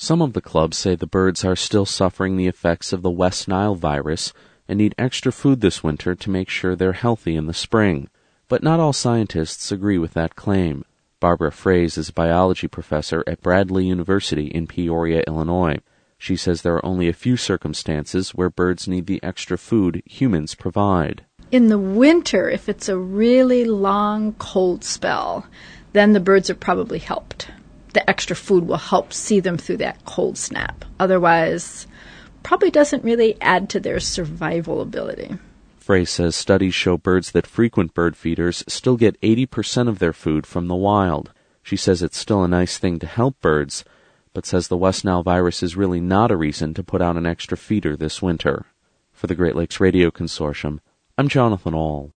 Some of the clubs say the birds are still suffering the effects of the West Nile virus and need extra food this winter to make sure they're healthy in the spring. But not all scientists agree with that claim. Barbara Fraze is a biology professor at Bradley University in Peoria, Illinois. She says there are only a few circumstances where birds need the extra food humans provide. In the winter, if it's a really long cold spell, then the birds are probably helped. The extra food will help see them through that cold snap. Otherwise, probably doesn't really add to their survival ability. Frey says studies show birds that frequent bird feeders still get 80% of their food from the wild. She says it's still a nice thing to help birds, but says the West Nile virus is really not a reason to put out an extra feeder this winter. For the Great Lakes Radio Consortium, I'm Jonathan Ahl.